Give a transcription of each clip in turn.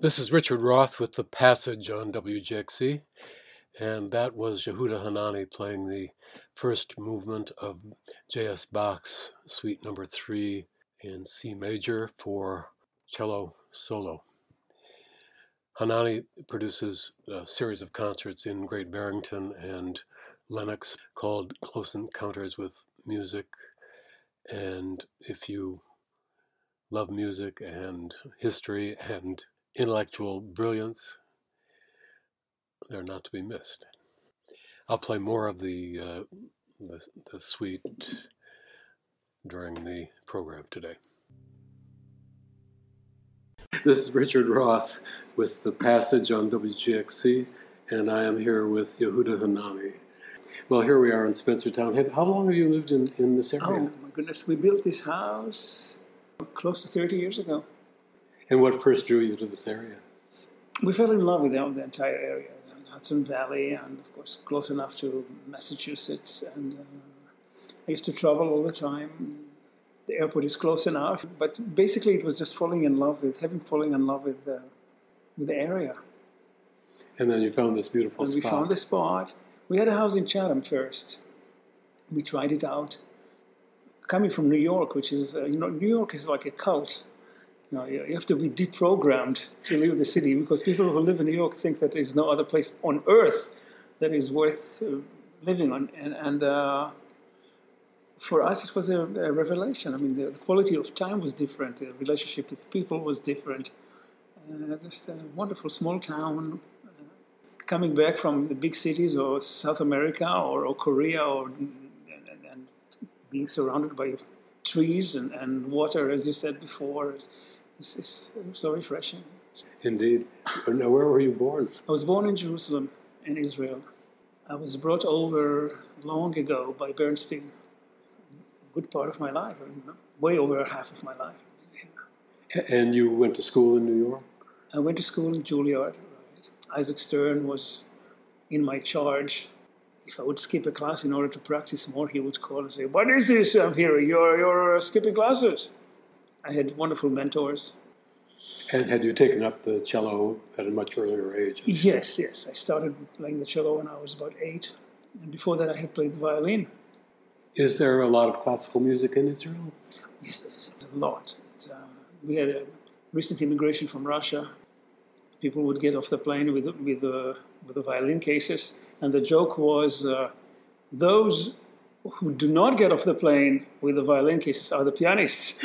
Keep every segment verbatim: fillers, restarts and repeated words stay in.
This is Richard Roth with The Passage on W G X C, and that was Yehuda Hanani playing the first movement of J S Bach's Suite Number three in C major for cello solo. Hanani produces a series of concerts in Great Barrington and Lenox called Close Encounters with Music, and if you love music and history and intellectual brilliance, they're not to be missed. I'll play more of the, uh, the the suite during the program today. This is Richard Roth with The Passage on W G X C, and I am here with Yehuda Hanani. Well, here we are in Spencertown. How long have you lived in, in this area? Oh, my goodness. We built this house close to thirty years ago. And what first drew you to this area? We fell in love with the, the entire area, the Hudson Valley, and of course close enough to Massachusetts. And uh, I used to travel all the time. The airport is close enough, but basically it was just falling in love with, having fallen in love with the, with the area. And then you found this beautiful and spot. We found the spot. We had a house in Chatham first. We tried it out. Coming from New York, which is, uh, you know, New York is like a cult. You know, you have to be deprogrammed to leave the city, because people who live in New York think that there is no other place on earth that is worth uh, living on. And, and uh, for us, it was a, a revelation. I mean, the, the quality of time was different. The relationship with people was different. Uh, just a wonderful small town. Uh, coming back from the big cities or South America or, or Korea, or and, and being surrounded by trees and, and water, as you said before, It's, it's so refreshing. Indeed. Now, where were you born? I was born in Jerusalem, in Israel. I was brought over long ago by Bernstein. A good part of my life, way over half of my life. And you went to school in New York? I went to school in Juilliard. Right. Isaac Stern was in my charge. If I would skip a class in order to practice more, he would call and say, "What is this I'm hearing? You're, you're skipping classes." I had wonderful mentors. And had you taken up the cello at a much earlier age? Yes, yes. I started playing the cello when I was about eight. And before that, I had played the violin. Is there a lot of classical music in Israel? Yes, there's a lot. It's, uh, we had a recent immigration from Russia. People would get off the plane with with uh, with the violin cases. And the joke was, uh, those who do not get off the plane with the violin cases are the pianists.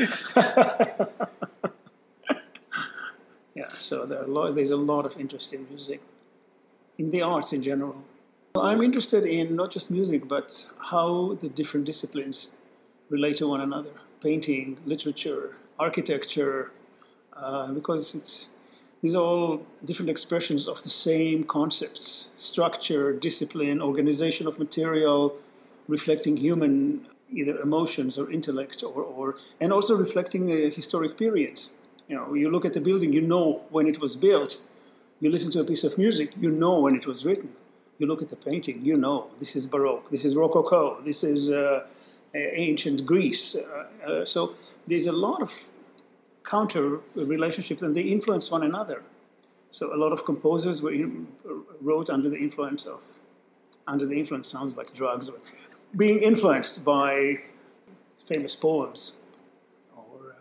Yeah, so there are a lot, there's a lot of interest in music, in the arts in general. I'm interested in not just music, but how the different disciplines relate to one another. Painting, literature, architecture, uh, because it's these are all different expressions of the same concepts: structure, discipline, organization of material, reflecting human either emotions or intellect, or, or and also reflecting the historic periods. You know, you look at the building, you know when it was built. You listen to a piece of music, you know when it was written. You look at the painting, you know this is Baroque, this is Rococo, this is uh, ancient Greece. Uh, uh, so there's a lot of counter relationships, and they influence one another. So a lot of composers were in, wrote under the influence of, under the influence sounds like drugs, but being influenced by famous poems or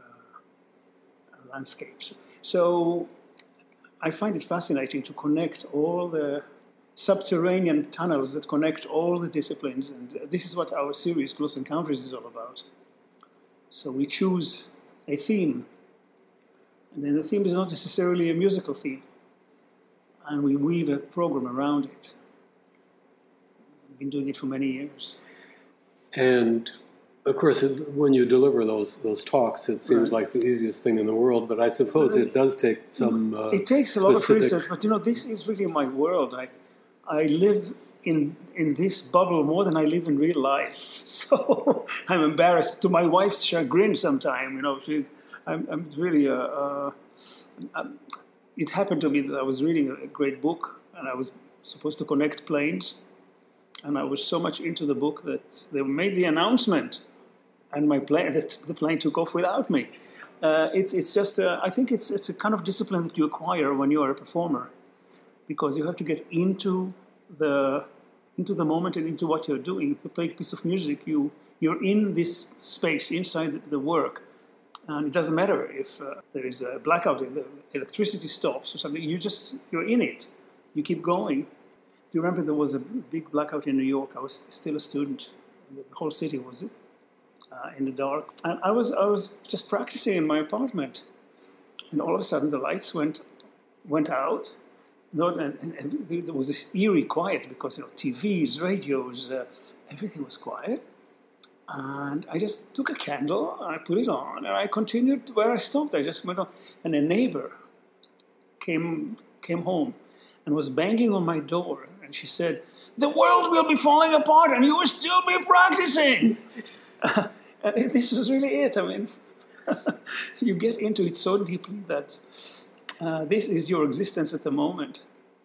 uh, landscapes. So I find it fascinating to connect all the subterranean tunnels that connect all the disciplines, and this is what our series, Close Encounters, is all about. So we choose a theme, and then the theme is not necessarily a musical theme, and we weave a program around it. We've been doing it for many years. And, of course, it, when you deliver those those talks, it seems right. like the easiest thing in the world, but I suppose it does take some uh, It takes a specific... lot of research, but, you know, this is really my world. I, I live in in this bubble more than I live in real life. So I'm embarrassed, to my wife's chagrin sometimes. You know, she's... I'm, I'm really, uh, uh, I'm, it happened to me that I was reading a great book, and I was supposed to connect planes, and I was so much into the book that they made the announcement, and my plane, that the plane took off without me. Uh, it's it's just uh, I think it's it's a kind of discipline that you acquire when you are a performer, because you have to get into the into the moment and into what you're doing. If you play a piece of music, you you're in this space inside the, the work, and it doesn't matter if uh, there is a blackout, if the electricity stops or something. You just you're in it. You keep going. Do you remember there was a big blackout in New York? I was still a student. The whole city was uh, in the dark. And I was I was just practicing in my apartment. And all of a sudden the lights went went out. And, and, and there was this eerie quiet because, you know, T Vs, radios, uh, everything was quiet. And I just took a candle, I put it on, and I continued where I stopped. I just went on. And a neighbor came came home and was banging on my door. And she said, "The world will be falling apart and you will still be practicing." Uh, and this was really it. I mean, you get into it so deeply that uh, this is your existence at the moment.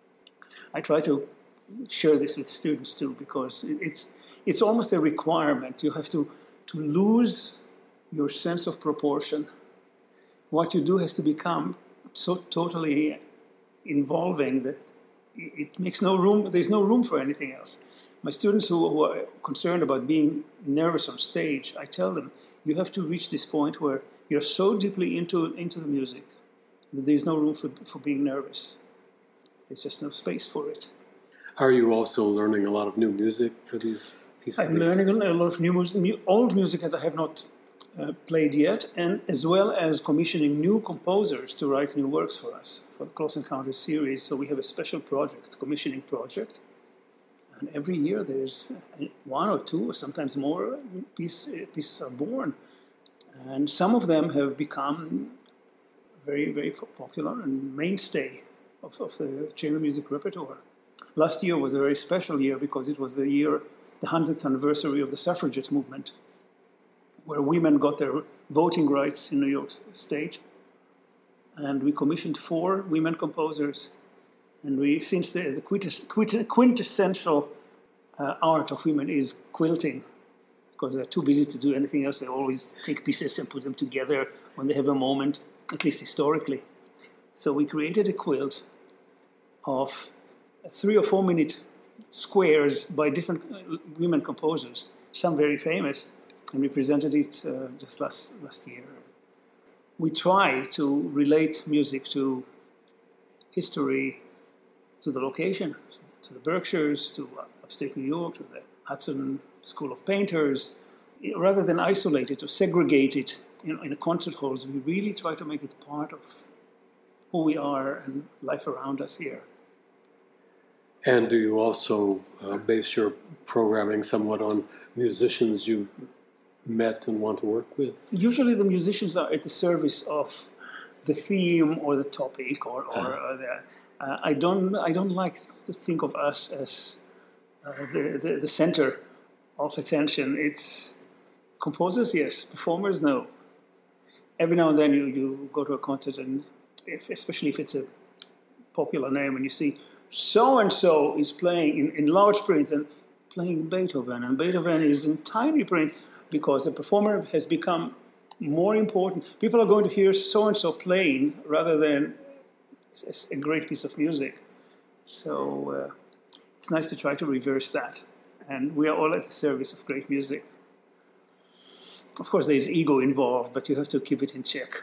I try to share this with students too, because it's it's almost a requirement. You have to, to lose your sense of proportion. What you do has to become so totally involving that it makes no room, there's no room for anything else. My students who, who are concerned about being nervous on stage, I tell them, you have to reach this point where you're so deeply into, into the music that there's no room for, for being nervous. There's just no space for it. Are you also learning a lot of new music for these pieces? I'm learning a lot of new music, new, old music that I have not uh, played yet, and as well as commissioning new composers to write new works for us, for the Close Encounters series. So we have a special project, commissioning project, and every year there's one or two, or sometimes more piece, pieces are born. And some of them have become very, very popular and mainstay of, of the chamber music repertoire. Last year was a very special year because it was the year, the hundredth anniversary of the suffragette movement, where women got their voting rights in New York State. And we commissioned four women composers. And we, since the, the quintess, quintessential uh, art of women is quilting, because they're too busy to do anything else, they always take pieces and put them together when they have a moment, at least historically. So we created a quilt of three or four minute squares by different women composers, some very famous, and we presented it uh, just last last year. We try to relate music to history, to the location, to the Berkshires, to upstate New York, to the Hudson School of Painters. Rather than isolate it or segregate it in, in concert halls, we really try to make it part of who we are and life around us here. And do you also uh, base your programming somewhat on musicians you've met and want to work with? Usually the musicians are at the service of the theme or the topic, or, or, uh, or the, uh, I don't I don't like to think of us as uh, the, the the center of attention. It's composers, yes. Performers, no. Every now and then you, you go to a concert, and if, especially if it's a popular name, and you see so-and-so is playing in, in large print and playing Beethoven, and Beethoven is in tiny print, because the performer has become more important. People are going to hear so-and-so playing rather than a great piece of music. So uh, it's nice to try to reverse that. And we are all at the service of great music. Of course, there is ego involved, but you have to keep it in check.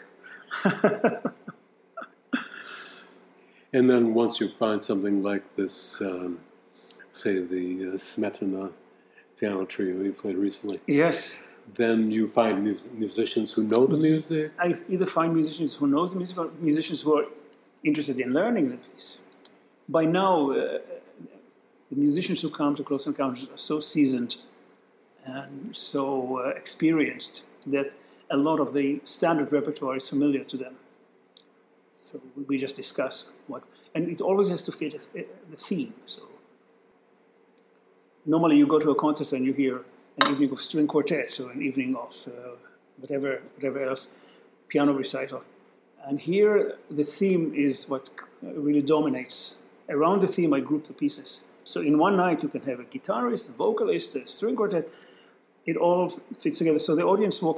And then once you find something like this, um, say the uh, Smetana piano trio you played recently. Yes. Then you find mus- musicians who know the music? I either find musicians who know the music or musicians who are interested in learning the piece. By now, uh, the musicians who come to Close Encounters are so seasoned and so uh, experienced that a lot of the standard repertoire is familiar to them. So we just discuss what, and it always has to fit the theme. So normally you go to a concert and you hear an evening of string quartets or an evening of uh, whatever, whatever else, piano recital. And here the theme is what really dominates. Around the theme I group the pieces. So in one night you can have a guitarist, a vocalist, a string quartet. It all fits together. So the audience walks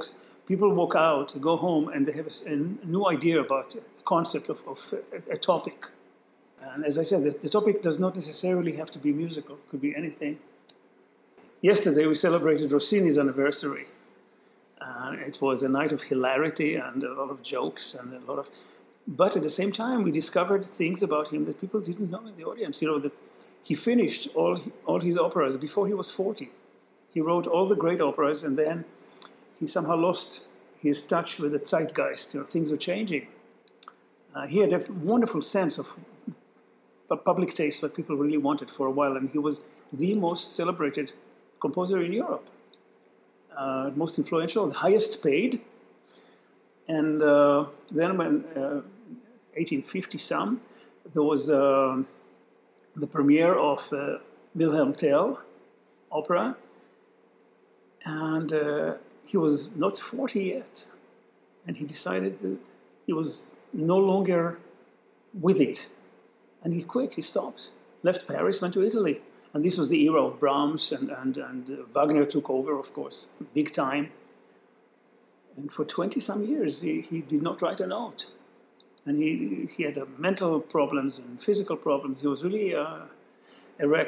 people walk out, go home, and they have a, a new idea about the concept of, of a, a topic. And as I said, the, the topic does not necessarily have to be musical. It could be anything. Yesterday, we celebrated Rossini's anniversary. Uh, it was a night of hilarity and a lot of jokes and a lot of... But at the same time, we discovered things about him that people didn't know in the audience. You know, that he finished all, all his operas before he was forty. He wrote all the great operas, and then he somehow lost his touch with the zeitgeist. You know, things were changing. Uh, he had a wonderful sense of public taste that people really wanted for a while, and he was the most celebrated composer in Europe. Uh, most influential, the highest paid. And uh, then when uh, eighteen fifty some, there was uh, the premiere of uh, Wilhelm Tell opera, and uh, he was not forty yet, and he decided that he was no longer with it, and he quit, he stopped, left Paris, went to Italy, and this was the era of Brahms, and, and, and uh, Wagner took over, of course, big time. And for twenty-some years, he, he did not write a note. And he, he had uh, mental problems and physical problems. He was really uh, a wreck.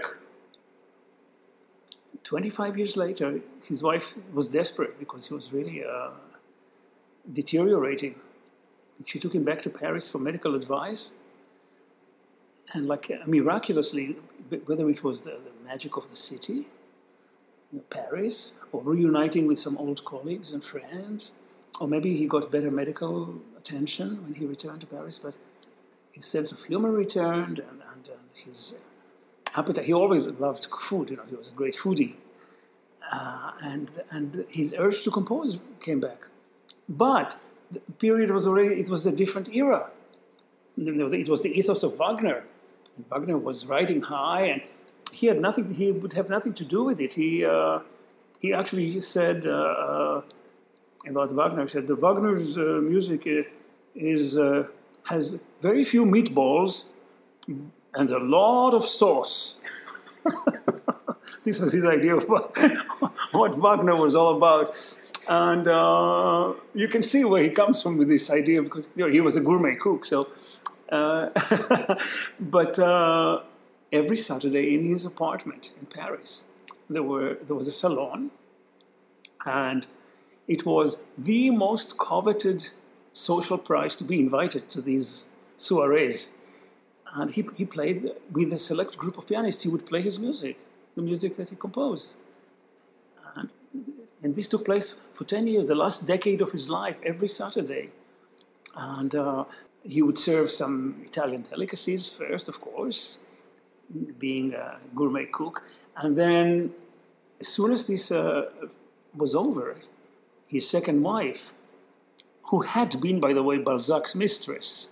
twenty-five years later, his wife was desperate because he was really uh, deteriorating. She took him back to Paris for medical advice. And like uh, miraculously, whether it was the, the magic of the city, Paris, or reuniting with some old colleagues and friends, or maybe he got better medical attention when he returned to Paris, but his sense of humor returned, and, and, and his appetite. He always loved food, you know, he was a great foodie. Uh, and, and his urge to compose came back. But the period was already, it was a different era. It was the ethos of Wagner. And Wagner was riding high, and he had nothing. He would have nothing to do with it. He uh, he actually said uh, uh, about Wagner. He said the Wagner's uh, music is uh, has very few meatballs and a lot of sauce. This was his idea of what, what Wagner was all about, and uh, you can see where he comes from with this idea, because you know, he was a gourmet cook. So, uh, but. Uh, Every Saturday in his apartment in Paris, there were there was a salon, and it was the most coveted social prize to be invited to these soirees. And he, he played with a select group of pianists. He would play his music, the music that he composed. And, and this took place for ten years, the last decade of his life, every Saturday. And uh, he would serve some Italian delicacies first, of course, being a gourmet cook. And then as soon as this uh, was over, his second wife, who had been, by the way, Balzac's mistress,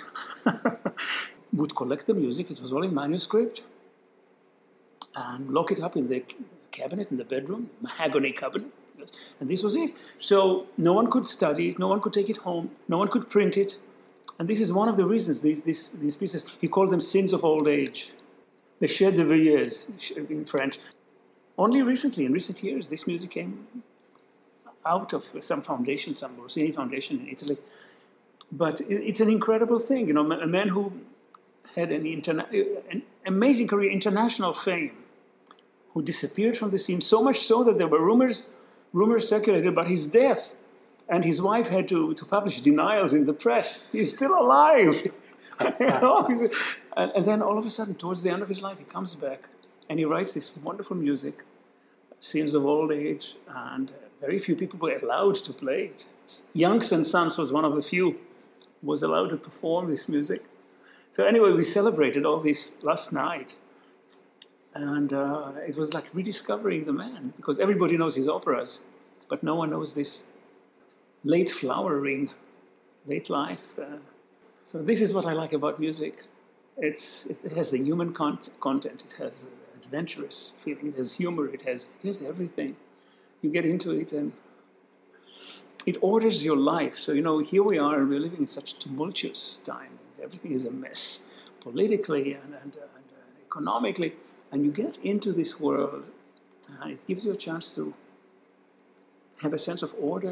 would collect the music. It was all in manuscript, and lock it up in the cabinet in the bedroom, mahogany cabinet. And this was it. So no one could study it, no one could take it home, no one could print it. And this is one of the reasons these, these, these pieces, he called them sins of old age. The chefs de veilleuse in French. Only recently, in recent years, this music came out of some foundation, some Rossini foundation in Italy. But it's an incredible thing, you know, a man who had an, interna- an amazing career, international fame, who disappeared from the scene, so much so that there were rumors, rumors circulated about his death, and his wife had to, to publish denials in the press. He's still alive. You know? And, and then all of a sudden, towards the end of his life, he comes back and he writes this wonderful music, Sins of Old Age, and very few people were allowed to play it. Youngs and Sons was one of the few who was allowed to perform this music. So anyway, we celebrated all this last night. And uh, it was like rediscovering the man, because everybody knows his operas, but no one knows this late flowering, late life. Uh, so this is what I like about music. It's, it has the human con- content, it has adventurous feeling, it has humor, it has, it has everything. You get into it and it orders your life. So, you know, here we are, and we're living in such a tumultuous time. Everything is a mess, politically and, and, and uh, economically. And you get into this world, and it gives you a chance to have a sense of order,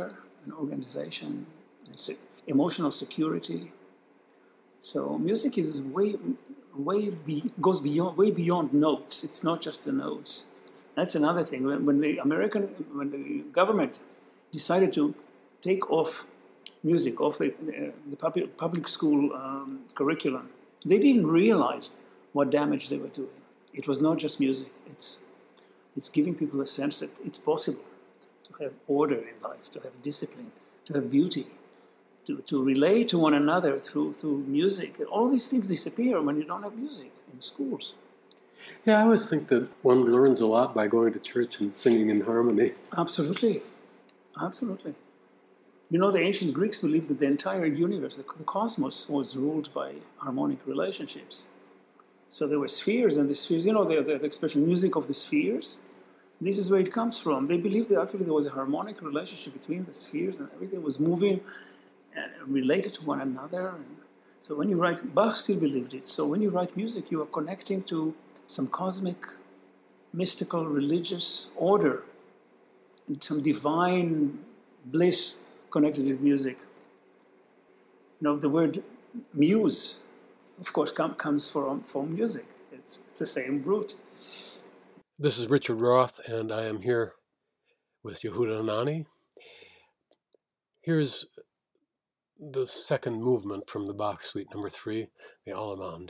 and organization, and se- emotional security. So music is way, way be, goes beyond, way beyond notes. It's not just the notes. That's another thing. When, when the American, when the government decided to take off music off the, uh, the public, public school um, curriculum, they didn't realize what damage they were doing. It was not just music. It's it's giving people a sense that it's possible to have order in life, to have discipline, to have beauty, to, to relate to one another through through music. All these things disappear when you don't have music in schools. Yeah, I always think that one learns a lot by going to church and singing in harmony. Absolutely. Absolutely. You know, the ancient Greeks believed that the entire universe, the, the cosmos, was ruled by harmonic relationships. So there were spheres, and the spheres, you know, the, the, the expression music of the spheres, this is where it comes from. They believed that actually there was a harmonic relationship between the spheres, and everything was moving and related to one another. And so when you write, Bach still believed it. So when you write music, you are connecting to some cosmic, mystical, religious order, and some divine bliss connected with music. You know, the word muse, of course, com- comes from, from music. It's, it's the same root. This is Richard Roth, and I am here with Yehuda Hanani. Here's the second movement from the Bach Suite number three, the Allemande.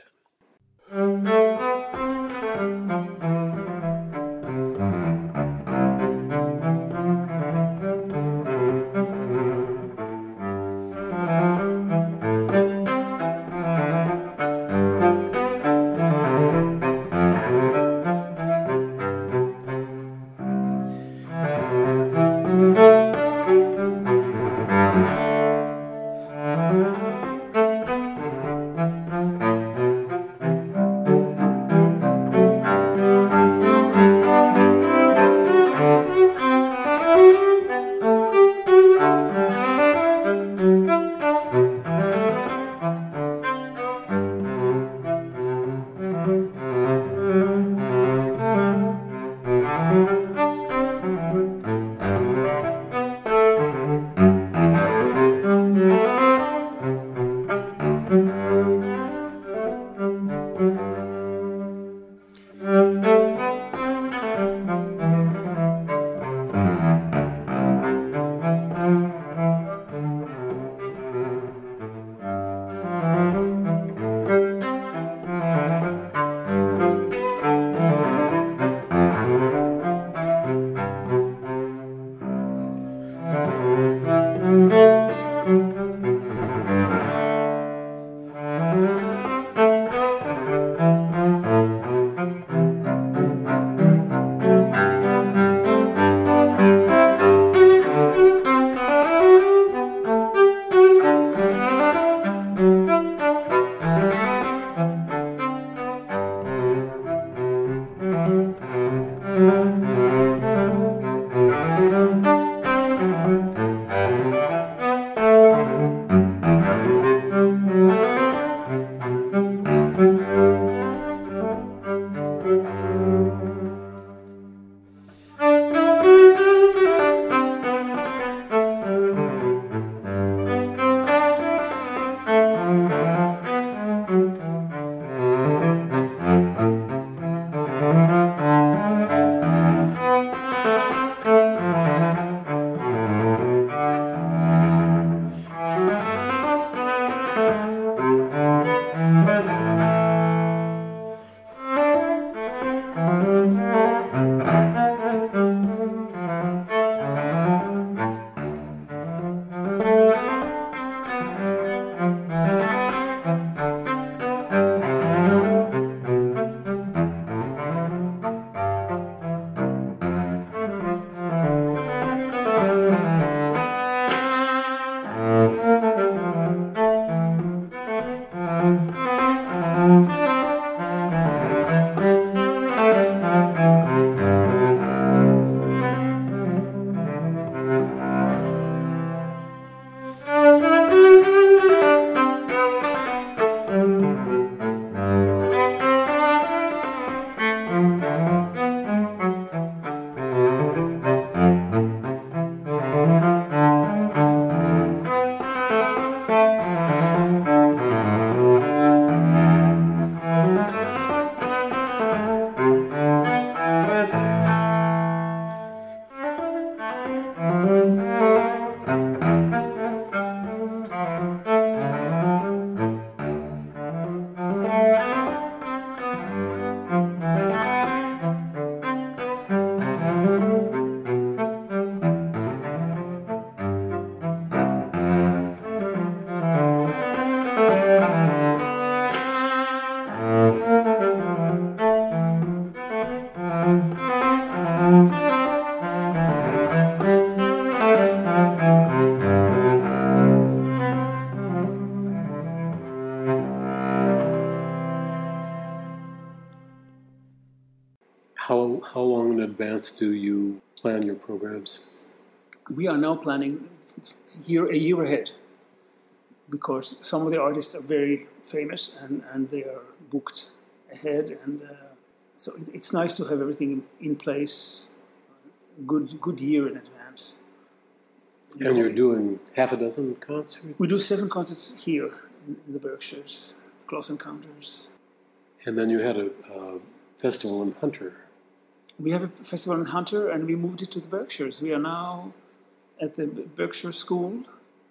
How long in advance do you plan your programs? We are now planning year, a year ahead, because some of the artists are very famous and, and they are booked ahead. And uh, so it, it's nice to have everything in place good good year in advance. And you're doing half a dozen concerts? We do seven concerts here in, in the Berkshires, the Close Encounters. And then you had a, a festival in Hunter. We have a festival in Hunter, and we moved it to the Berkshires. We are now at the Berkshire School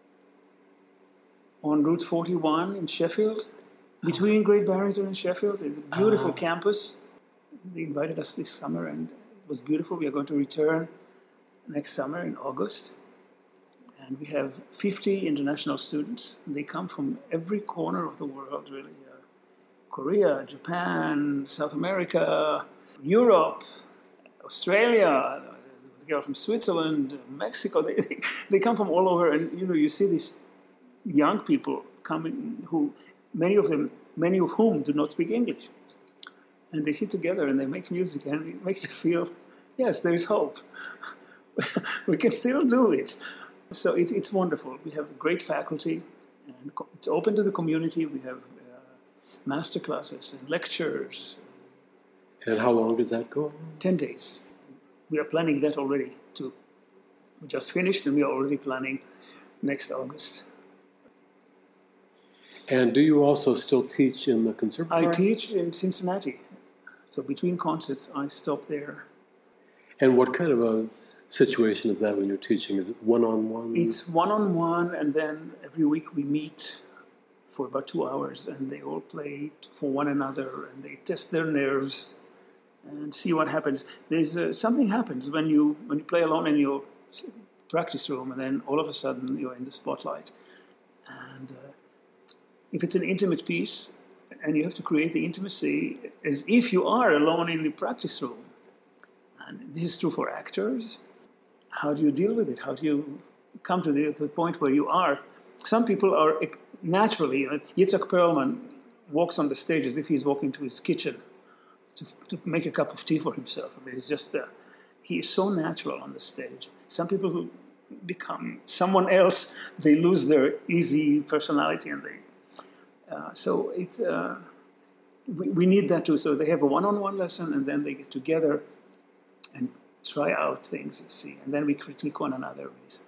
on Route forty-one in Sheffield, between Great Barrington and Sheffield. It's a beautiful oh. campus. They invited us this summer, and it was beautiful. We are going to return next summer in August. And we have fifty international students. They come from every corner of the world, really. Uh, Korea, Japan, South America, Europe, Australia, there's a girl from Switzerland, Mexico. They, they, they come from all over. And, you know, you see these young people coming who, many of them, many of whom do not speak English. And they sit together and they make music, and it makes you feel, yes, there is hope. We can still do it. So it, it's wonderful. We have great faculty, and it's open to the community. We have uh, master classes and lectures. And how long does that go? Ten days. We are planning that already too. We just finished, and we are already planning next August. And do you also still teach in the conservatory? I teach in Cincinnati. So between concerts, I stop there. And what kind of a situation is that when you're teaching? Is it one-on-one? It's one-on-one, and then every week we meet for about two hours, and they all play for one another, and they test their nerves and see what happens. There's uh, something happens when you when you play alone in your practice room, and then all of a sudden you're in the spotlight. And uh, if it's an intimate piece, and you have to create the intimacy as if you are alone in the practice room, and this is true for actors. How do you deal with it? How do you come to the, to the point where you are? Some people are naturally, uh, Yitzhak Perlman walks on the stage as if he's walking to his kitchen to, to make a cup of tea for himself. I mean, it's just, uh, he is so natural on the stage. Some people who become someone else, they lose their easy personality, and they, uh, so it, uh, we, we need that too. So they have a one-on-one lesson, and then they get together and try out things and see, and then we critique one another.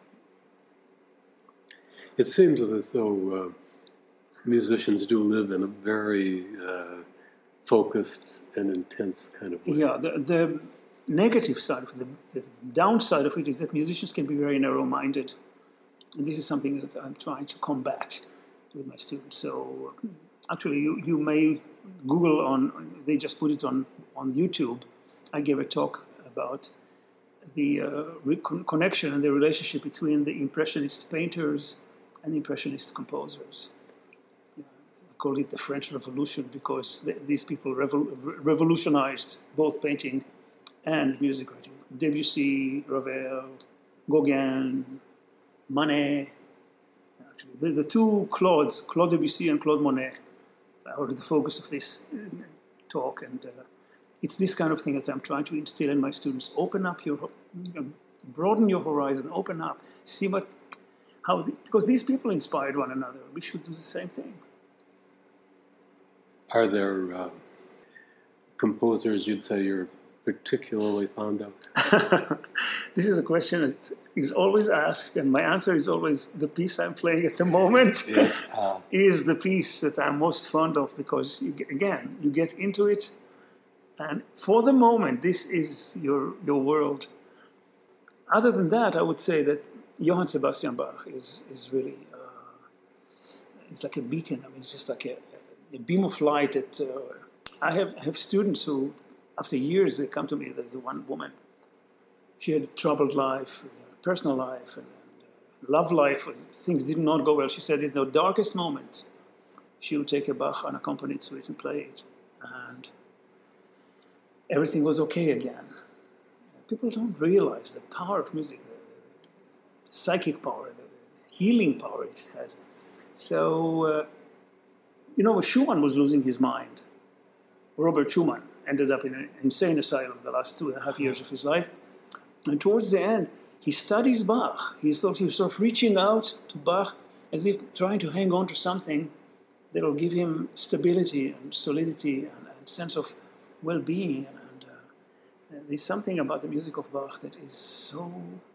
It seems as though uh, musicians do live in a very uh, focused and intense kind of way. Yeah, the, the negative side of it, the, the downside of it is that musicians can be very narrow-minded, and this is something that I'm trying to combat with my students. So actually, you, you may Google on, they just put it on, on YouTube. I gave a talk about the uh, recon- connection and the relationship between the Impressionist painters and Impressionist composers. Yeah, I call it the French Revolution because th- these people revol- revolutionized both painting and music writing. Debussy, Ravel, Gauguin, Manet. Actually, the, the two Claudes, Claude Debussy and Claude Monet, are the focus of this uh, talk. And uh, it's this kind of thing that I'm trying to instill in my students. Open up your, you know, broaden your horizon, open up, see what, how, the, because these people inspired one another. We should do the same thing. Are there uh, composers you'd say you're particularly fond of? This is a question that is always asked, and my answer is always the piece I'm playing at the moment yes. uh, is the piece that I'm most fond of, because, you, again, you get into it, and for the moment, this is your your world. Other than that, I would say that Johann Sebastian Bach is is really uh, it's like a beacon. I mean, it's just like a, a beam of light. That uh, I have have students who, after years, they come to me. There's one woman. She had a troubled life, personal life, and, and uh, love life. Things did not go well. She said in the darkest moment, she would take a Bach unaccompanied suite and play it, and everything was okay again. People don't realize the power of music, the psychic power, the healing power it has. So, uh, you know, Schumann was losing his mind. Robert Schumann, ended up in an insane asylum the last two and a half years of his life. And towards the end, he studies Bach. He's sort of, sort of reaching out to Bach as if trying to hang on to something that will give him stability and solidity and a sense of well-being. And uh, there's something about the music of Bach that is so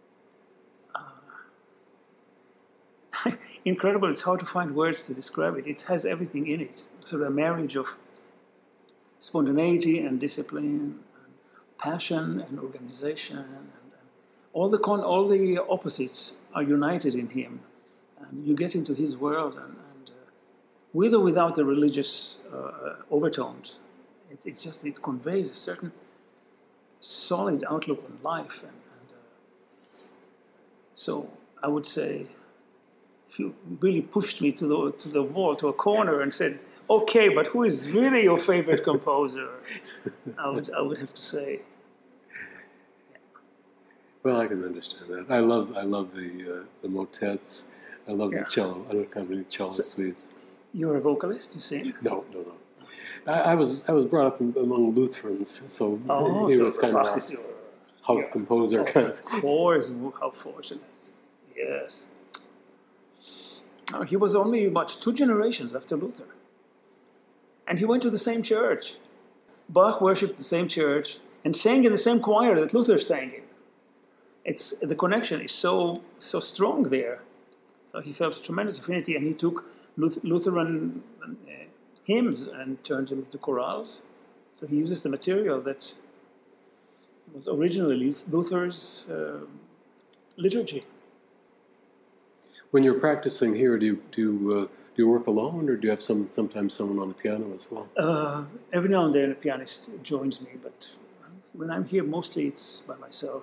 uh, incredible. It's hard to find words to describe it. It has everything in it. Sort of a marriage of spontaneity and discipline, and passion and organization, and, and all the con- all the opposites are united in him, and you get into his world, and, and uh, with or without the religious uh, overtones, it, it's just it conveys a certain solid outlook on life, and, and uh, so I would say, if you really pushed me to the to the wall, to a corner, and said, "Okay, but who is really your favorite composer?" I would I would have to say. Yeah. Well, I can understand that. I love I love the uh, the motets. I love Yeah. the cello. I don't have any cello So- suites. You're a vocalist, you sing? No, no, no. I, I was I was brought up in, among Lutherans, so Oh, he so was kind Bach of is a your... house yeah. composer kind of. Of course, how fortunate. Yes. No, he was only about two generations after Luther. And he went to the same church. Bach worshipped the same church and sang in the same choir that Luther sang in. It's, the connection is so, so strong there. So he felt a tremendous affinity, and he took Luth- Lutheran uh, hymns and turned them into chorales. So he uses the material that was originally Luther's uh, liturgy. When you're practicing here, do you do you, uh, do you work alone, or do you have some sometimes someone on the piano as well? Uh, every now and then a pianist joins me, but when I'm here, mostly it's by myself.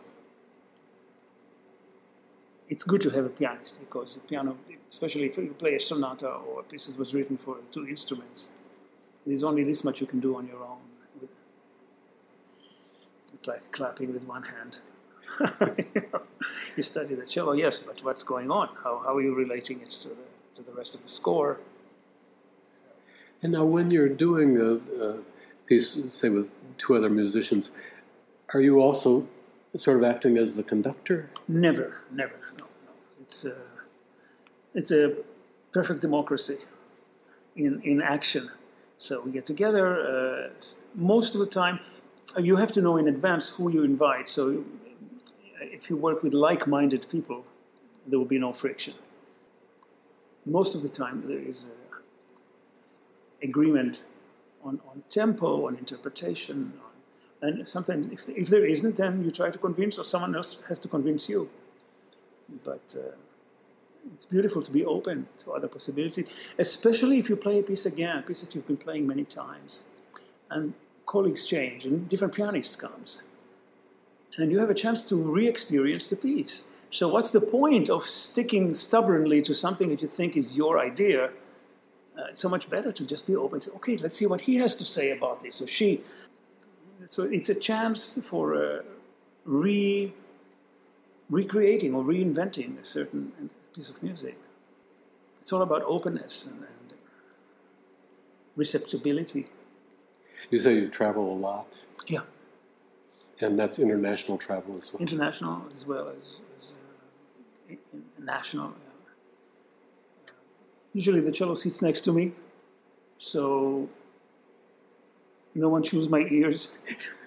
It's good to have a pianist, because the piano, especially if you play a sonata or a piece that was written for two instruments, there's only this much you can do on your own. It's like clapping with one hand. you, know, you study the cello, yes, but what's going on? How, how are you relating it to the, to the rest of the score? And now, when you're doing a, a piece, say with two other musicians, are you also sort of acting as the conductor? Never, never. No, no. It's a, it's a perfect democracy in in action. So we get together. Uh, most of the time, you have to know in advance who you invite. So if you work with like-minded people, there will be no friction. Most of the time, there is a agreement on, on tempo, on interpretation, on, and sometimes if, if there isn't, then you try to convince, or someone else has to convince you. But uh, it's beautiful to be open to other possibilities, especially if you play a piece again, a piece that you've been playing many times, and colleagues change, and different pianists comes, and you have a chance to re-experience the piece. So what's the point of sticking stubbornly to something that you think is your idea? Uh, it's so much better to just be open and say, okay, let's see what he has to say about this, or she. So it's a chance for uh, re recreating or reinventing a certain piece of music. It's all about openness and, and receptibility. You say you travel a lot, Yeah, and that's international travel as well. international as well as, as uh, national. Yeah. Usually the cello sits next to me, so no one chews my ears.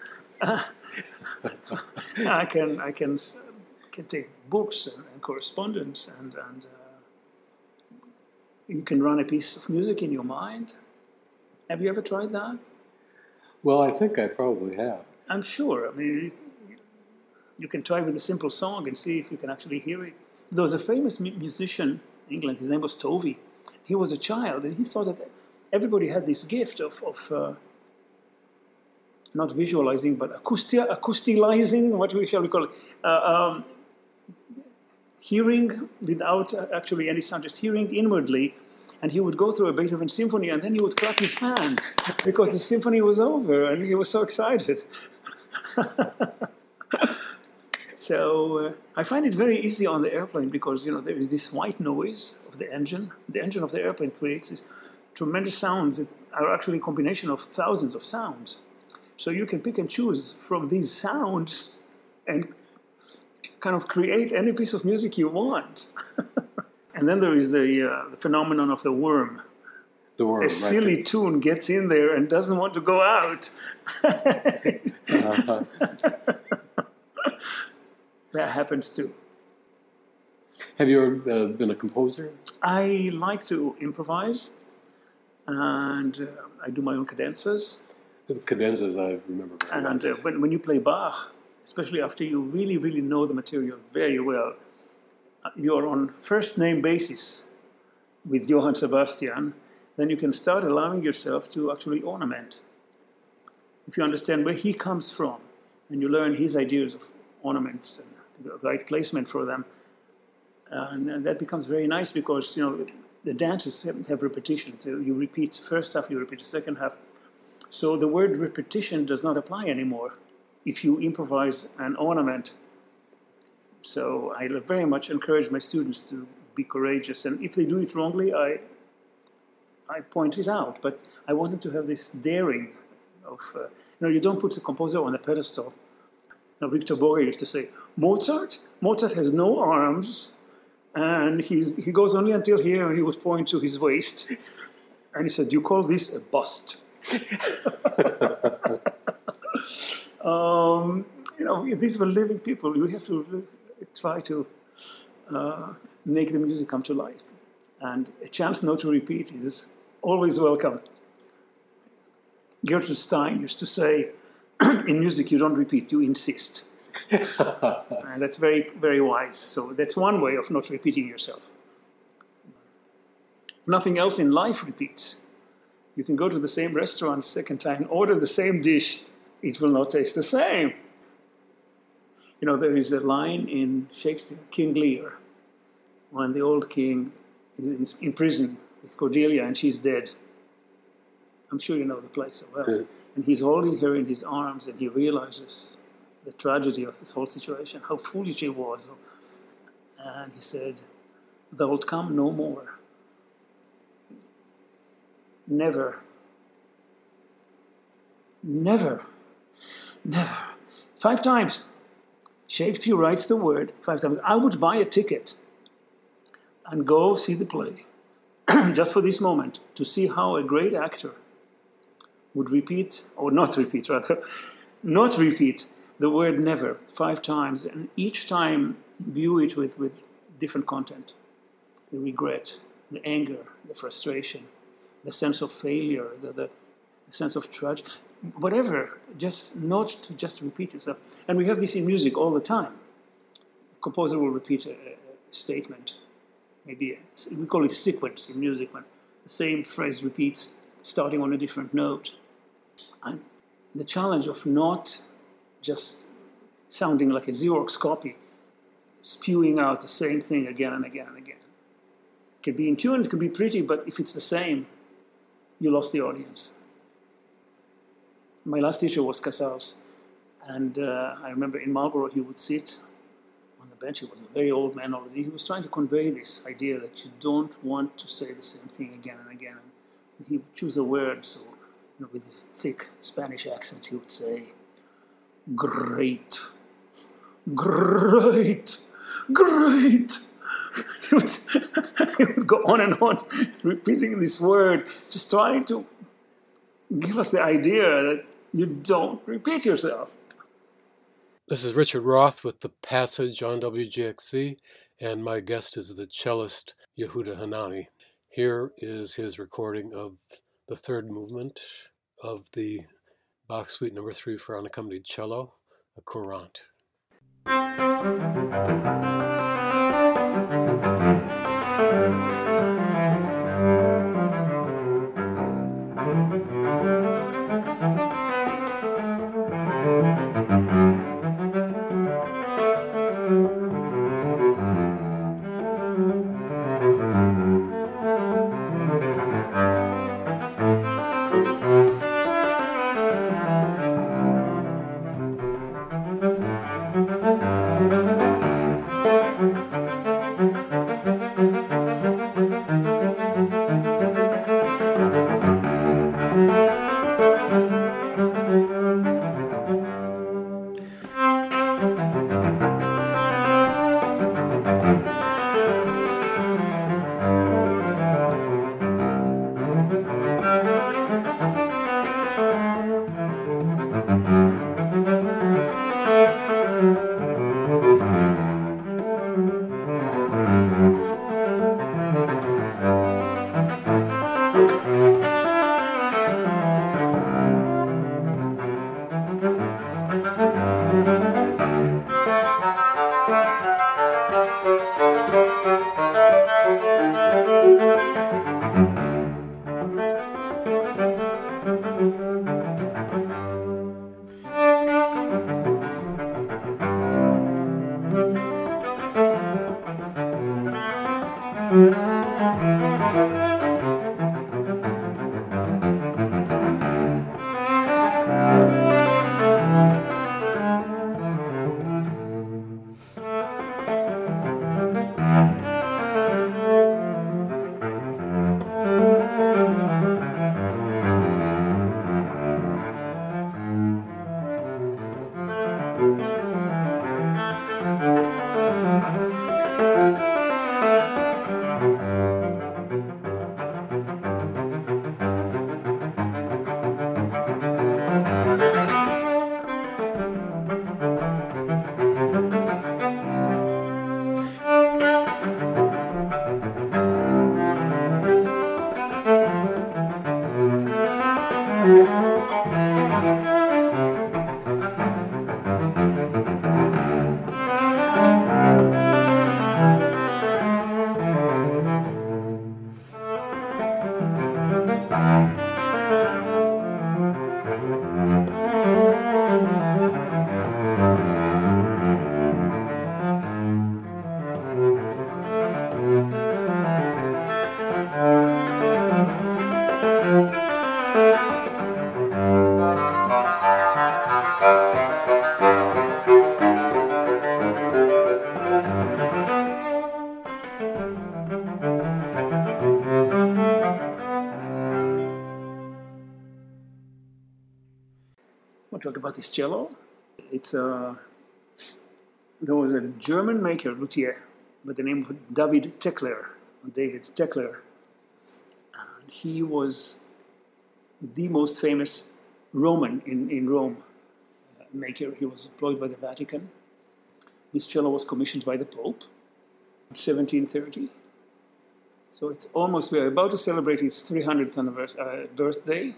I can I can can take books and, and correspondence, and and uh, you can run a piece of music in your mind. Have you ever tried that? Well, I think I probably have. I'm sure. I mean, you, you can try with a simple song and see if you can actually hear it. There was a famous mu- musician in England. His name was Tovey. He was a child, and he thought that everybody had this gift of, of uh, not visualizing, but acousti- acoustizing, what we shall we call it, uh, um, hearing without actually any sound, just hearing inwardly. And he would go through a Beethoven symphony, and then he would clap his hands because the symphony was over, and he was so excited. So uh, I find it very easy on the airplane, because you know there is this white noise of the engine. The engine of the airplane creates these tremendous sounds that are actually a combination of thousands of sounds. So you can pick and choose from these sounds and kind of create any piece of music you want. And then there is the, uh, the phenomenon of the worm. The worm, a right. silly tune gets in there and doesn't want to go out. uh-huh. That happens too. Have you ever uh, been a composer? I like to improvise, and uh, I do my own cadenzas. The cadenzas, I remember very And well. uh, when, when you play Bach, especially after you really, really know the material very well, uh, you're on first-name basis with Johann Sebastian, then you can start allowing yourself to actually ornament. If you understand where he comes from, and you learn his ideas of ornaments and the right placement for them, and, and that becomes very nice because, you know, the dances have repetitions. So you repeat the first half, you repeat the second half. So the word repetition does not apply anymore if you improvise an ornament. So I very much encourage my students to be courageous. And if they do it wrongly, I I point it out. But I want them to have this daring of, uh, you know, you don't put the composer on a pedestal. Now, Victor Borge used to say, Mozart? Mozart has no arms, and he's, he goes only until here, and he would point to his waist. And he said, you call this a bust? um, you know, these were living people. You have to try to uh, make the music come to life. And a chance not to repeat is always welcome. Gertrude Stein used to say, in music you don't repeat, you insist. And that's very, very wise. So that's one way of not repeating yourself. Nothing else in life repeats. You can go to the same restaurant a second time, order the same dish, it will not taste the same. You know, there is a line in Shakespeare, King Lear, when the old king is in prison with Cordelia and she's dead. I'm sure you know the play so well. Yeah. And he's holding her in his arms and he realizes the tragedy of this whole situation, how foolish he was. And he said, thou'lt come no more. Never. Never. Never. Five times. Shakespeare writes the word five times. I would buy a ticket and go see the play just for this moment to see how a great actor would repeat, or not repeat rather, not repeat the word never five times, and each time imbue it with, with different content. The regret, the anger, the frustration, the sense of failure, the, the sense of tragedy, whatever, just not to just repeat yourself. And we have this in music all the time. A composer will repeat a, a statement, maybe a, we call it a sequence in music, when the same phrase repeats starting on a different note. And the challenge of not just sounding like a Xerox copy, spewing out the same thing again and again and again. It can be in tune, it can be pretty, but if it's the same, you lost the audience. My last teacher was Casals, and uh, I remember in Marlborough he would sit on the bench. He was a very old man already. He was trying to convey this idea that you don't want to say the same thing again and again. And he would choose a word, so you know, with his thick Spanish accent, he would say, great, great, great. He would, he would go on and on, repeating this word, just trying to give us the idea that you don't repeat yourself. This is Richard Roth with The Passage on W J X C, and my guest is the cellist Yehuda Hanani. Here is his recording of the third movement of the Bach Suite Number Three for unaccompanied cello, a courant. Thank you. I'll talk about this cello. It's a, there was a German maker, luthier, by the name of David Tekler, or David Tekler. And he was the most famous Roman in, in Rome uh, maker. He was employed by the Vatican. This cello was commissioned by the Pope in seventeen thirty. So it's almost, we're about to celebrate his three hundredth uh, birthday.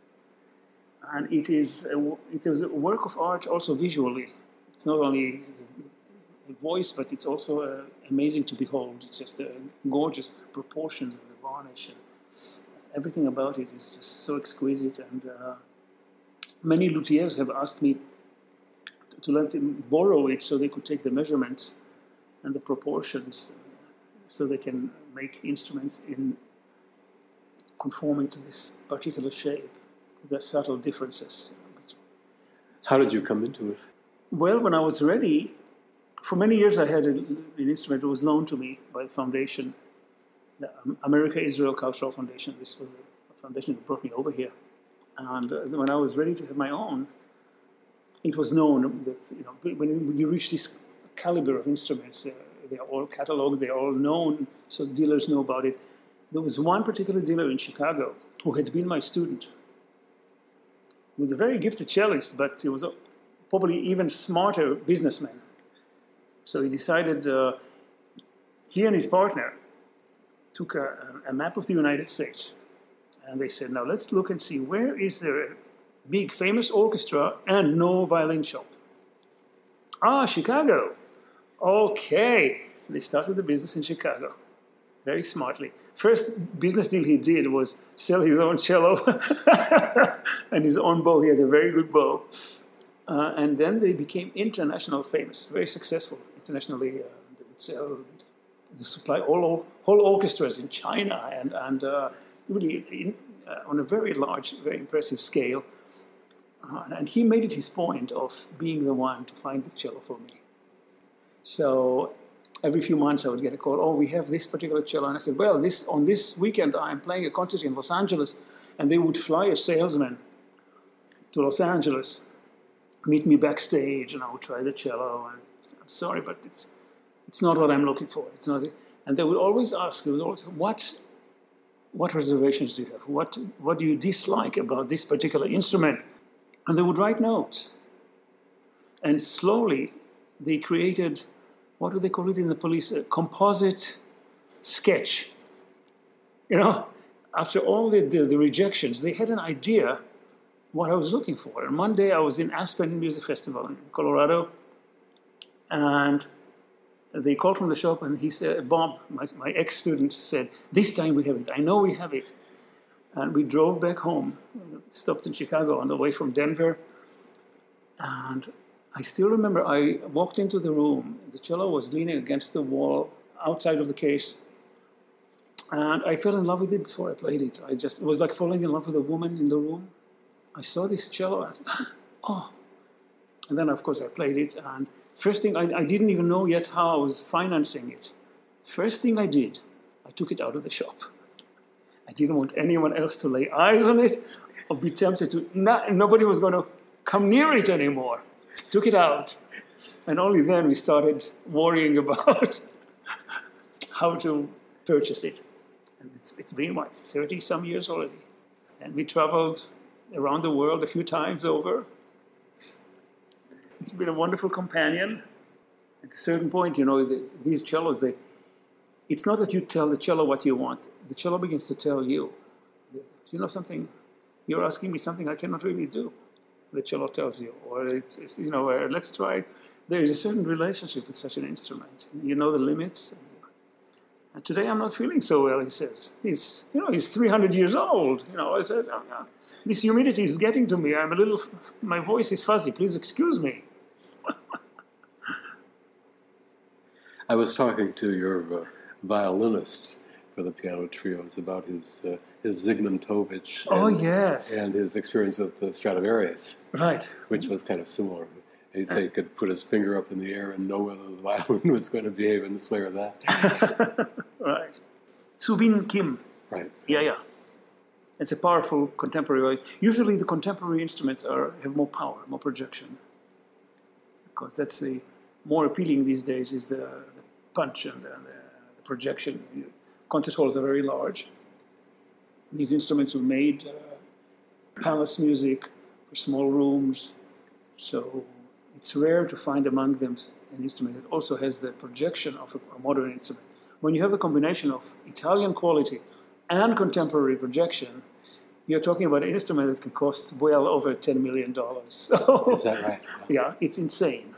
And it is, a, it is a work of art also visually. It's not only the voice, but it's also uh, amazing to behold. It's just uh, gorgeous proportions of the varnish. And everything about it is just so exquisite. And uh, many luthiers have asked me to let them borrow it so they could take the measurements and the proportions so they can make instruments in conforming to this particular shape. The subtle differences. How did you come into it? Well, when I was ready, for many years I had a, an instrument that was loaned to me by the foundation, the America-Israel Cultural Foundation. This was the foundation that brought me over here. And uh, when I was ready to have my own, it was known that, you know, when you reach this caliber of instruments, they're, they're all cataloged, they're all known, so dealers know about it. There was one particular dealer in Chicago who had been my student. He was a very gifted cellist, but he was a probably even smarter businessman. So he decided, uh, he and his partner took a, a map of the United States, and they said, now let's look and see where is there a big famous orchestra and no violin shop. Ah, Chicago. Okay. So they started the business in Chicago, very smartly. First business deal he did was sell his own cello and his own bow. He had a very good bow. Uh, and then they became international famous, very successful internationally. Uh, they would sell, they supply all whole orchestras in China and, and uh, really in, uh, on a very large, very impressive scale. Uh, and he made it his point of being the one to find the cello for me. So every few months I would get a call, oh, we have this particular cello. And I said, well, this on this weekend I'm playing a concert in Los Angeles. And they would fly a salesman to Los Angeles, meet me backstage, and I would try the cello. And I'm sorry, but it's it's not what I'm looking for. It's not. And they would always ask, they would always, what, what reservations do you have? What, what do you dislike about this particular instrument? And they would write notes. And slowly they created, what do they call it in the police? A composite sketch. You know, after all the, the, the rejections, they had an idea what I was looking for. And one day I was in Aspen Music Festival in Colorado, and they called from the shop, and he said, Bob, my, my ex-student, said, this time we have it. I know we have it. And we drove back home, stopped in Chicago on the way from Denver, and I still remember I walked into the room. The cello was leaning against the wall outside of the case. And I fell in love with it before I played it. I just, it was like falling in love with a woman in the room. I saw this cello, and I said, oh. And then, of course, I played it. And first thing, I, I didn't even know yet how I was financing it. First thing I did, I took it out of the shop. I didn't want anyone else to lay eyes on it or be tempted to. Not, nobody was going to come near it anymore. Took it out. And only then we started worrying about how to purchase it. And it's, it's been, what, thirty-some years already. And we traveled around the world a few times over. It's been a wonderful companion. At a certain point, you know, the, these cellos, they, it's not that you tell the cello what you want. The cello begins to tell you. You know something, you're asking me something I cannot really do. The cello tells you. Or it's, it's you know, uh, let's try. There is a certain relationship with such an instrument. You know the limits. And today I'm not feeling so well, he says. He's, you know, he's three hundred years old. You know, I said, oh, yeah. This humidity is getting to me. I'm a little, my voice is fuzzy. Please excuse me. I was talking to your uh, violinist for the piano trios about his uh, his Zygmuntovich. Oh, and, yes. And his experience with the Stradivarius. Right. Which was kind of similar. He'd say he could put his finger up in the air and know whether the violin was going to behave in this way or that. Right. Suvin Kim. Right. Yeah, yeah. It's a powerful contemporary. Usually the contemporary instruments are have more power, more projection. Because that's the more appealing these days is the, the punch and the, the, the projection. Concert halls are very large. These instruments were made uh, palace music for small rooms. So it's rare to find among them an instrument that also has the projection of a, a modern instrument. When you have the combination of Italian quality and contemporary projection, you're talking about an instrument that can cost well over ten million dollars. So, is that right? Yeah, it's insane.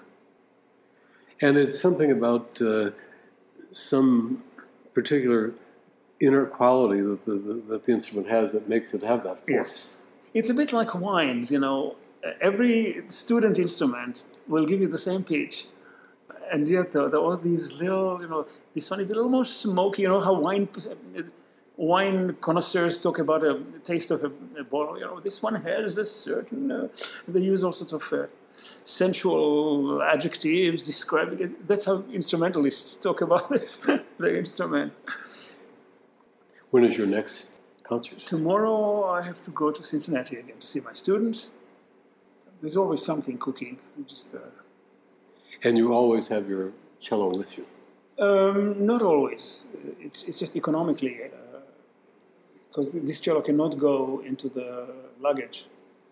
And it's something about uh, some particular inner quality that the, the, that the instrument has that makes it have that force. Yes. It's a bit like wines, you know. Every student instrument will give you the same pitch. And yet, there are all these little, you know, this one is a little more smoky. You know how wine wine connoisseurs talk about a, the taste of a, a bottle. You know, this one has a certain. Uh, they use all sorts of uh, sensual adjectives describing it. That's how instrumentalists talk about it, the instrument. When is your next concert? Tomorrow, I have to go to Cincinnati again to see my students. There's always something cooking. Just. Uh, And you always have your cello with you? Um, not always. It's it's just economically, because uh, this cello cannot go into the luggage.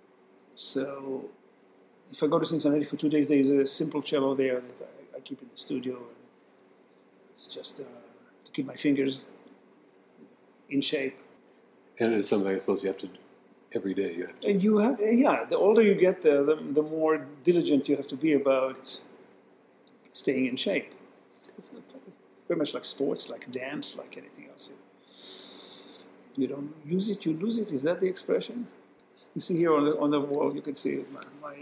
So if I go to Cincinnati for two days, there is a simple cello there that I, I keep in the studio. It's just uh, to keep my fingers in shape. And it's something I suppose you have to do every day. You have to. And you have, yeah. The older you get, the, the the more diligent you have to be about staying in shape. It's, it's very much like sports, like dance, like anything else. You don't use it, you lose it. Is that the expression? You see here on the on the wall, you can see my, my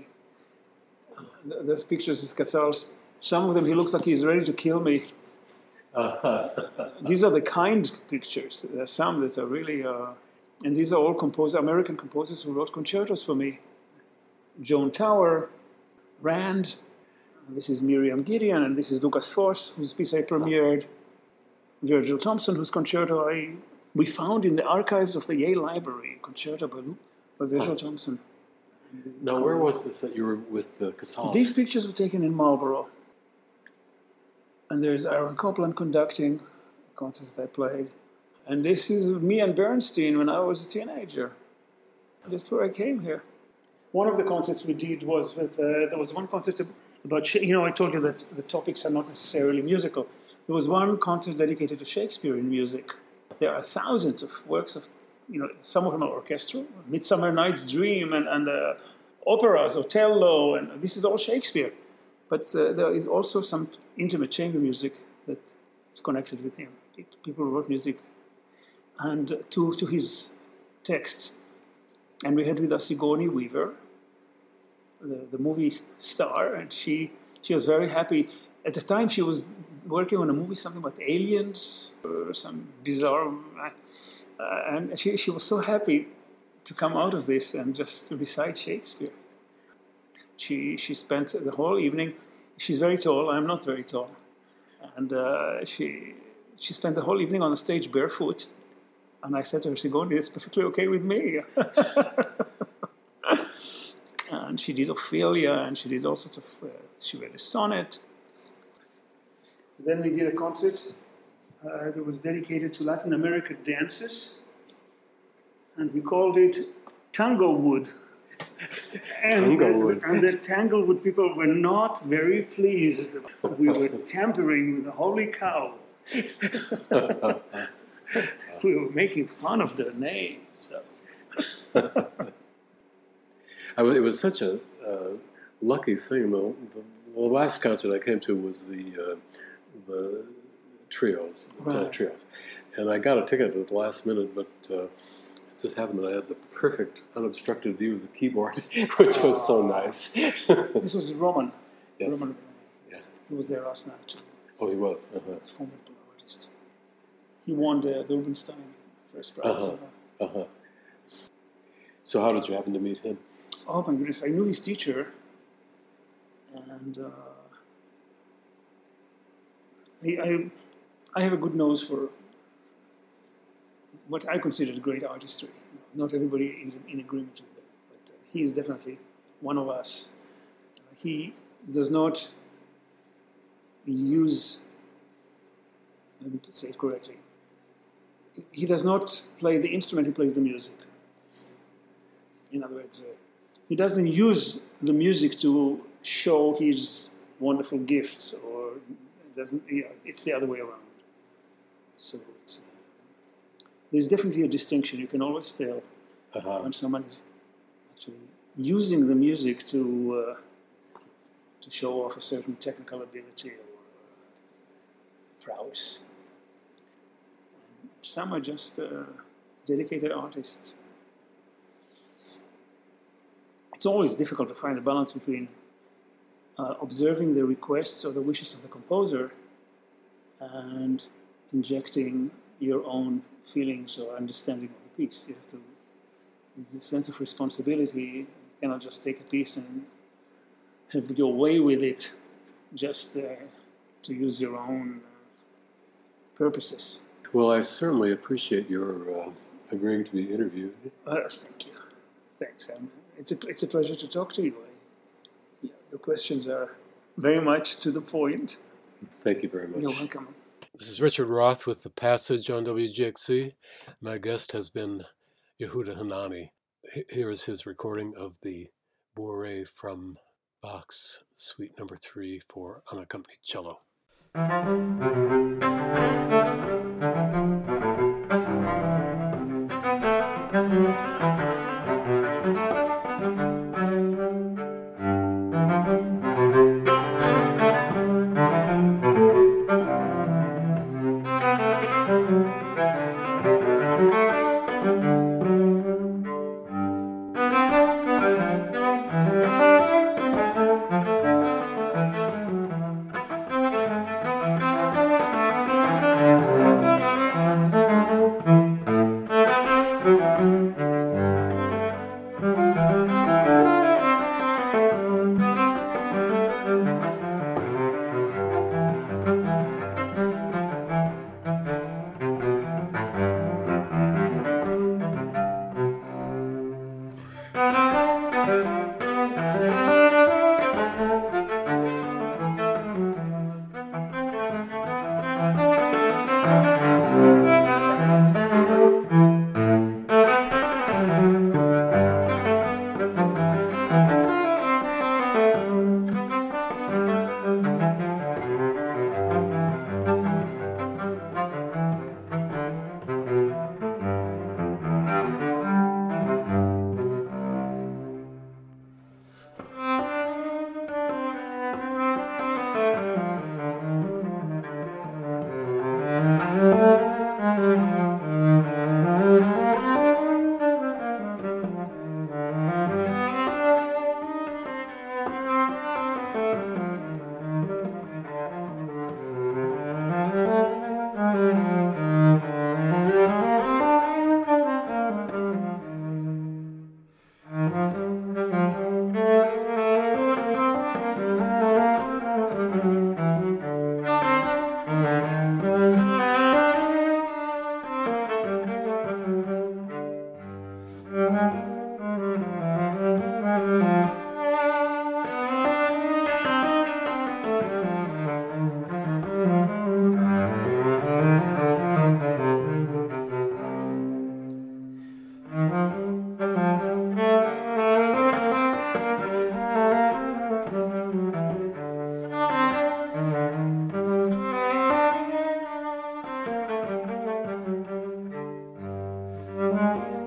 those pictures with Casals. Some of them, he looks like he's ready to kill me. Uh-huh. These are the kind pictures. There are some that are really, uh, and these are all composers, American composers who wrote concertos for me. Joan Tower, Rand. This is Miriam Gideon, and this is Lucas Force, whose piece I premiered. Virgil Thompson, whose concerto I we found in the archives of the Yale Library, concerto by, by Virgil Thompson. Now, where was this that you were with the Casals? These pictures were taken in Marlborough. And there's Aaron Copland conducting a concert that I played. And this is me and Bernstein when I was a teenager, just before I came here. One of the concerts we did was with, uh, there was one concert about, you know, I told you that the topics are not necessarily musical. There was one concert dedicated to Shakespeare in music. There are thousands of works of, you know, some of them are orchestral, Midsummer Night's Dream and, and uh, operas, Othello, and this is all Shakespeare. But uh, there is also some intimate chamber music that is connected with him. People wrote music and uh, to, to his texts. And we had with us Sigourney Weaver, the, the movie star, and she she was very happy. At the time, she was working on a movie, something about aliens or some bizarre. Uh, and she she was so happy to come out of this and just recite Shakespeare. She she spent the whole evening. She's very tall. I'm not very tall, and uh, she she spent the whole evening on the stage barefoot. And I said to her, Sigourney, it's perfectly okay with me. And she did Ophelia, and she did all sorts of. Uh, she read a sonnet. Then we did a concert uh, that was dedicated to Latin American dances, and we called it Tanglewood. And, Tanglewood. and the Tanglewood people were not very pleased. We were tampering with the holy cow. We were making fun of their name. So. I, it was such a uh, lucky thing, though. The, the last concert I came to was the uh, the trios, the right. trios, and I got a ticket at the last minute, but uh, it just happened that I had the perfect unobstructed view of the keyboard, which was so nice. This was Roman. Yes. Roman. Yeah. He was there last night too. Oh, he was. Uh-huh. Formidable artist. He won the, the Rubinstein first prize. Uh-huh. Uh-huh. So how did you happen to meet him? Oh my goodness, I knew his teacher, and uh, I, I, I have a good nose for what I consider great artistry. Not everybody is in agreement with that, but uh, he is definitely one of us. Uh, he does not use, let me say it correctly, he does not play the instrument, he plays the music. In other words, uh, he doesn't use the music to show his wonderful gifts, or doesn't. Yeah, it's the other way around. So it's, uh, there's definitely a distinction. You can always tell Uh-huh. when someone is actually using the music to uh, to show off a certain technical ability or uh, prowess. Some are just uh, dedicated artists. It's always difficult to find a balance between uh, observing the requests or the wishes of the composer and injecting your own feelings or understanding of the piece. You have to, there's a sense of responsibility. You cannot just take a piece and have your way with it just uh, to use your own uh, purposes. Well, I certainly appreciate your uh, agreeing to be interviewed. Uh, thank you. Thanks, Sam. It's a, it's a pleasure to talk to you. Yeah, the questions are very much to the point. Thank you very much. You're welcome. This is Richard Roth with The Passage on W G X C. My guest has been Yehuda Hanani. Here is his recording of the Bourrée from Bach's Suite Number Three for unaccompanied cello. Thank you.